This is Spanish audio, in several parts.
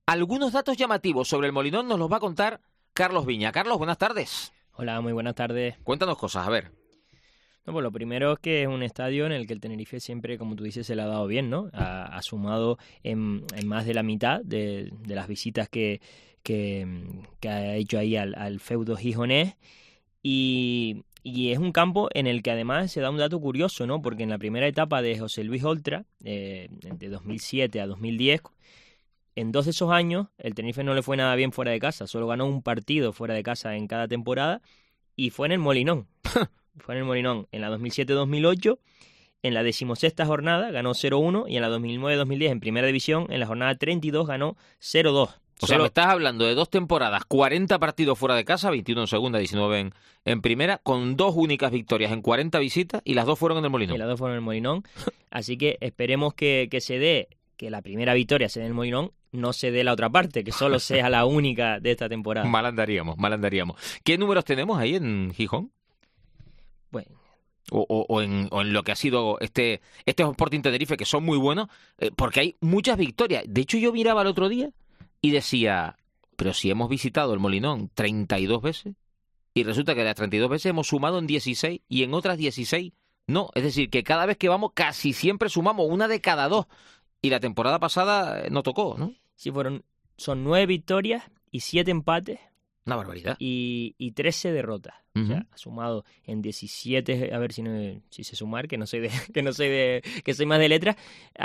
Algunos datos llamativos sobre el Molinón nos los va a contar Carlos Viña. Carlos, buenas tardes. Hola, muy buenas tardes. Cuéntanos cosas, a ver. No, pues lo primero es que es un estadio en el que el Tenerife siempre, como tú dices, se le ha dado bien, ¿no? Ha sumado en más de la mitad de las visitas que ha hecho ahí al feudo gijonés y es un campo en el que además se da un dato curioso, ¿no? Porque en la primera etapa de José Luis Oltra, de 2007 a 2010, en 2 de esos años el Tenerife no le fue nada bien fuera de casa, solo ganó un partido fuera de casa en cada temporada y fue en el Molinón. Fue en el Molinón en la 2007-2008, en la 16ª jornada ganó 0-1 y en la 2009-2010 en primera división, en la jornada 32 ganó 0-2. O sea, me estás hablando de 2 temporadas, 40 partidos fuera de casa, 21 en segunda, 19 en primera, con 2 únicas victorias en 40 visitas y las 2 fueron en el Molinón. Y las 2 fueron en el Molinón, así que esperemos que se dé, que la primera victoria se dé en el Molinón, no se dé la otra parte, que solo sea la única de esta temporada. Mal andaríamos. ¿Qué números tenemos ahí en Gijón? Bueno, o en lo que ha sido este Sporting Tenerife, que son muy buenos, porque hay muchas victorias. De hecho, yo miraba el otro día y decía, pero si hemos visitado el Molinón 32 veces, y resulta que de las 32 veces hemos sumado en 16 y en otras 16 no. Es decir, que cada vez que vamos casi siempre sumamos una de cada 2. Y la temporada pasada no tocó, ¿no? Sí, son 9 victorias y 7 empates. Una barbaridad. Y 13 derrotas. Uh-huh. O sea, ha sumado en 17, a ver si sé sumar, que soy más de letras,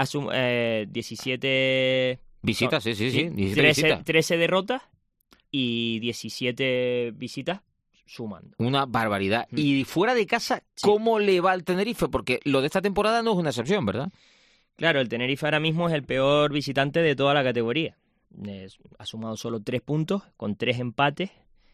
17 visitas, sí. 13 derrotas y 17 visitas sumando. Una barbaridad. Y fuera de casa, ¿cómo le va al Tenerife? Porque lo de esta temporada no es una excepción, ¿verdad? Claro, el Tenerife ahora mismo es el peor visitante de toda la categoría. Ha sumado solo 3 puntos, con 3 empates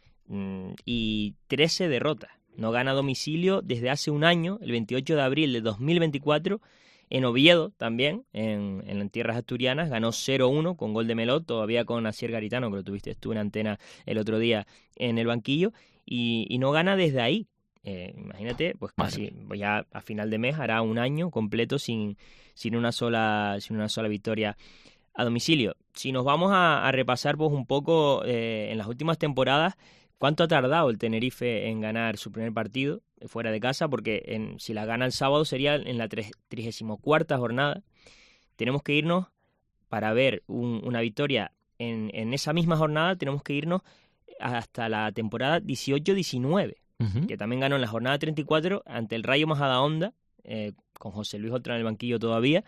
y 13 derrotas. No gana a domicilio desde hace un año, el 28 de abril de 2024, en Oviedo también, en tierras asturianas, ganó 0-1 con gol de Melot, todavía con Asier Garitano, que lo tuviste tú en antena el otro día en el banquillo, y no gana desde ahí. Imagínate, pues casi ya a final de mes hará un año completo sin una sola victoria a domicilio. Si nos vamos a repasar pues un poco en las últimas temporadas, ¿cuánto ha tardado el Tenerife en ganar su primer partido fuera de casa? Porque si la gana el sábado sería en la 34ª jornada. Tenemos que irnos para ver una victoria en esa misma jornada, tenemos que irnos hasta la temporada 18-19. Uh-huh. Que también ganó en la jornada 34 ante el Rayo Majadahonda, con José Luis Oltra en el banquillo todavía,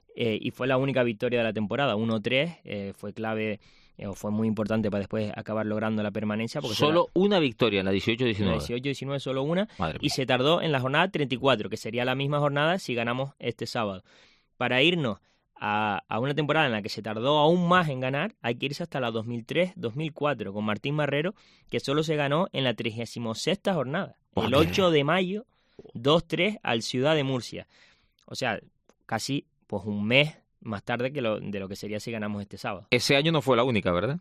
y fue la única victoria de la temporada, 1-3, fue clave, fue muy importante para después acabar logrando la permanencia. Porque solo una victoria en la 18-19. En la 18-19 solo una, y se tardó en la jornada 34, que sería la misma jornada si ganamos este sábado. Para irnos a una temporada en la que se tardó aún más en ganar, hay que irse hasta la 2003-2004 con Martín Marrero, que solo se ganó en la 36ª jornada, el 8 de mayo, 2-3 al Ciudad de Murcia. O sea, casi pues un mes más tarde de lo que sería si ganamos este sábado. Ese año no fue la única, ¿verdad?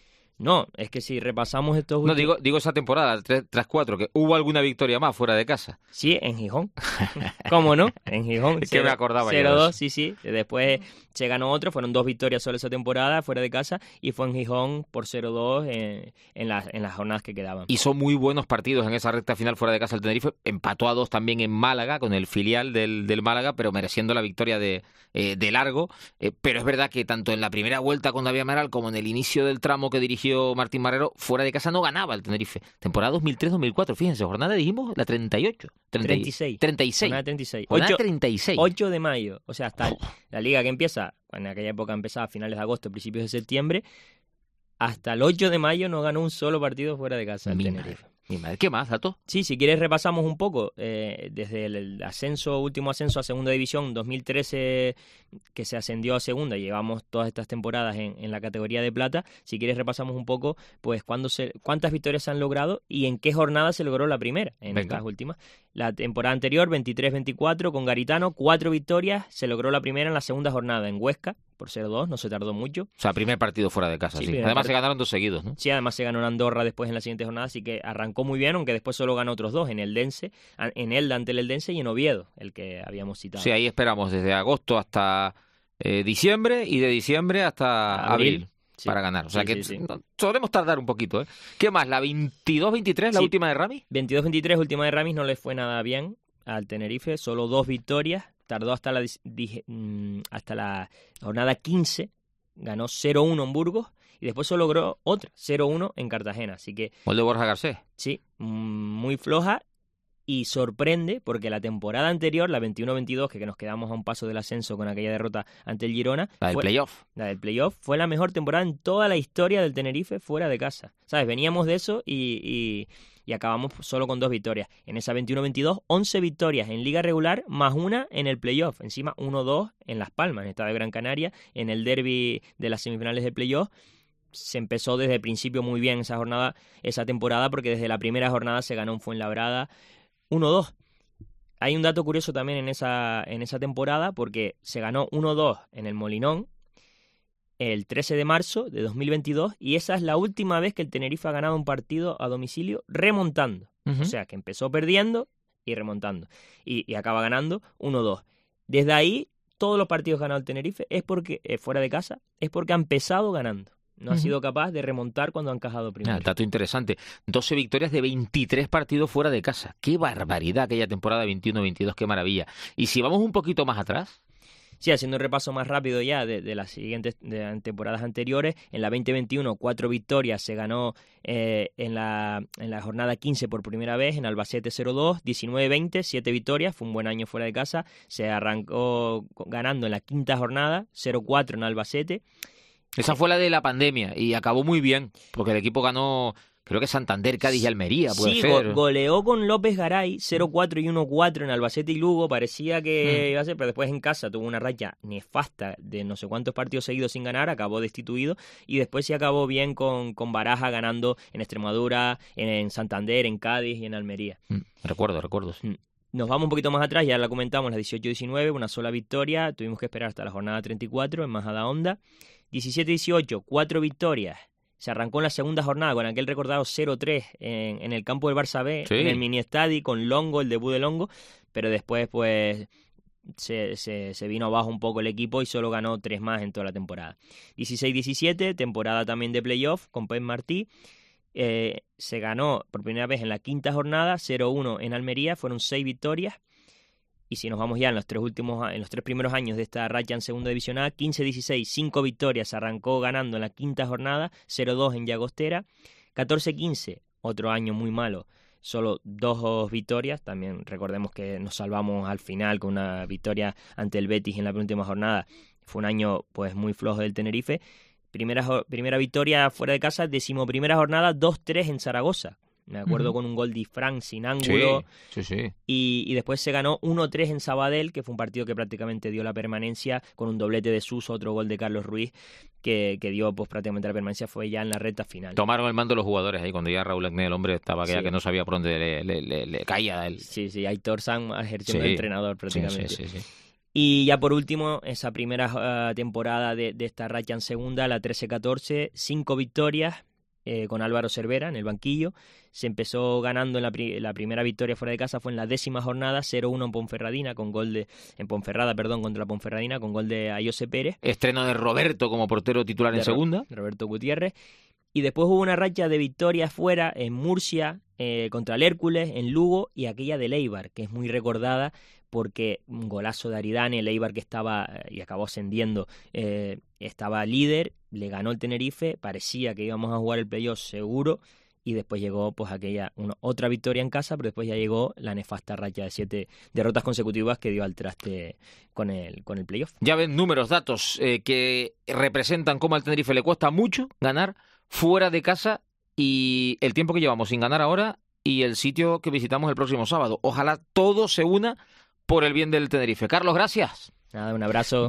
No, es que si repasamos estos últimos... No, digo esa temporada, 3-4, que hubo alguna victoria más fuera de casa. Sí, en Gijón. ¿Cómo no? En Gijón. Es que me acordaba 0-2, sí. Después se ganó otro, fueron 2 victorias solo esa temporada fuera de casa, y fue en Gijón por 0-2 en las jornadas que quedaban. Hizo muy buenos partidos en esa recta final fuera de casa el Tenerife, empató a 2 también en Málaga, con el filial del Málaga, pero mereciendo la victoria de largo. Pero es verdad que tanto en la primera vuelta con David Amaral como en el inicio del tramo que dirigió Martín Marrero, fuera de casa no ganaba el Tenerife. Temporada 2003-2004, fíjense, jornada dijimos la 38. 36. Jornada 36. 8 de mayo, o sea, hasta la liga que empieza, en aquella época empezaba a finales de agosto, principios de septiembre, hasta el 8 de mayo no ganó un solo partido fuera de casa el Tenerife. Mi madre, ¿qué más, Dato? Sí, si quieres repasamos un poco, desde el último ascenso a segunda división, 2013, que se ascendió a segunda, y llevamos todas estas temporadas en la categoría de plata. Si quieres repasamos un poco, pues cuántas victorias se han logrado y en qué jornada se logró la primera, en estas últimas. La temporada anterior, 23-24, con Garitano, 4 victorias, se logró la primera en la segunda jornada en Huesca, por 0-2, no se tardó mucho. O sea, primer partido fuera de casa, sí. Además se ganaron 2 seguidos, ¿no? Sí, además se ganó en Andorra después en la siguiente jornada, así que arrancó muy bien, aunque después solo ganó otros 2, en Elda ante el Eldense y en Oviedo, el que habíamos citado. Sí, ahí esperamos desde agosto hasta diciembre y de diciembre hasta abril. para ganar. O sea sí. solemos tardar un poquito, ¿eh? ¿Qué más? ¿La 22-23, la última de Ramis? 22-23, última de Ramis, no le fue nada bien al Tenerife, solo 2 victorias. Tardó hasta la jornada 15, ganó 0-1 en Burgos y después solo logró otra, 0-1 en Cartagena. Así que... ¿O el de Borja Garcés? Sí, muy floja y sorprende porque la temporada anterior, la 21-22, que nos quedamos a un paso del ascenso con aquella derrota ante el Girona... La del playoff. Fue la mejor temporada en toda la historia del Tenerife fuera de casa. ¿Sabes? Veníamos de eso y acabamos solo con 2 victorias. En esa 21-22, 11 victorias en Liga Regular, más una en el playoff. Encima, 1-2 en Las Palmas, en el Estadio de Gran Canaria, en el derbi de las semifinales del playoff. Se empezó desde el principio muy bien esa temporada, porque desde la primera jornada se ganó en Fuenlabrada 1-2. Hay un dato curioso también en esa temporada, porque se ganó 1-2 en el Molinón el 13 de marzo de 2022, y esa es la última vez que el Tenerife ha ganado un partido a domicilio remontando. O sea, que empezó perdiendo y remontando. Y acaba ganando 1-2. Desde ahí, todos los partidos ganados el Tenerife es porque, fuera de casa, es porque ha empezado ganando. No ha sido capaz de remontar cuando ha encajado primero. Dato interesante. 12 victorias de 23 partidos fuera de casa. ¡Qué barbaridad aquella temporada 21-22! ¡Qué maravilla! Y si vamos un poquito más atrás... Sí, haciendo un repaso más rápido ya de las siguientes temporadas anteriores, en la 2021 4 victorias se ganó en la jornada 15 por primera vez, en Albacete 0-2, 19-20, 7 victorias, fue un buen año fuera de casa, se arrancó ganando en la quinta jornada, 0-4 en Albacete. Esa fue la de la pandemia y acabó muy bien, porque el equipo ganó... Creo que Santander, Cádiz y Almería, puede ser. Sí, goleó con López Garay 0-4 y 1-4 en Albacete y Lugo. Parecía que iba a ser, pero después en casa tuvo una racha nefasta de no sé cuántos partidos seguidos sin ganar, acabó destituido. Y después sí acabó bien con Baraja ganando en Extremadura, en Santander, en Cádiz y en Almería. Recuerdo. Sí. Nos vamos un poquito más atrás, ya la comentamos, la 18-19, una sola victoria. Tuvimos que esperar hasta la jornada 34 en Majadahonda. 17-18, 4 victorias. Se arrancó en la segunda jornada con aquel recordado 0-3 en el campo del Barça B, en el mini estadio con Longo, el debut de Longo, pero después pues se vino abajo un poco el equipo y solo ganó 3 más en toda la temporada. 16-17, temporada también de playoff con Pep Martí. Se ganó por primera vez en la quinta jornada, 0-1 en Almería, fueron 6 victorias. Y si nos vamos ya en los 3 primeros años de esta racha en segunda división A, 15-16, 5 victorias, arrancó ganando en la quinta jornada, 0-2 en Llagostera. 14-15, otro año muy malo, solo 2 victorias. También recordemos que nos salvamos al final con una victoria ante el Betis en la penúltima jornada. Fue un año pues muy flojo del Tenerife. Primera victoria fuera de casa, 11ª jornada, 2-3 en Zaragoza. Me acuerdo con un gol de Ifrán sin ángulo. Sí. Y después se ganó 1-3 en Sabadell, que fue un partido que prácticamente dio la permanencia, con un doblete de Suso, otro gol de Carlos Ruiz, que dio pues prácticamente la permanencia, fue ya en la recta final. Tomaron el mando los jugadores ahí, cuando ya Raúl Agné, el hombre, estaba que no sabía por dónde le caía. Sí, Aitor San ejerciendo de entrenador prácticamente. Sí. Y ya por último, esa primera temporada de esta racha en segunda, la 13-14, 5 victorias, con Álvaro Cervera en el banquillo. Se empezó ganando en la primera victoria fuera de casa, fue en la 10ª jornada, 0-1 en Ponferradina, contra Ponferradina, con gol de Ayose Pérez. Estreno de Roberto como portero titular en segunda. Roberto Gutiérrez. Y después hubo una racha de victorias fuera en Murcia, contra el Hércules, en Lugo, y aquella del Eibar, que es muy recordada porque un golazo de Aridane, el Eibar que estaba y acabó ascendiendo, estaba líder, le ganó el Tenerife, parecía que íbamos a jugar el playoff seguro, y después llegó pues otra victoria en casa, pero después ya llegó la nefasta racha de 7 derrotas consecutivas que dio al traste con el playoff. Ya ven, números, datos que representan cómo al Tenerife le cuesta mucho ganar fuera de casa, y el tiempo que llevamos sin ganar ahora y el sitio que visitamos el próximo sábado. Ojalá todo se una por el bien del Tenerife. Carlos, gracias. Nada, un abrazo.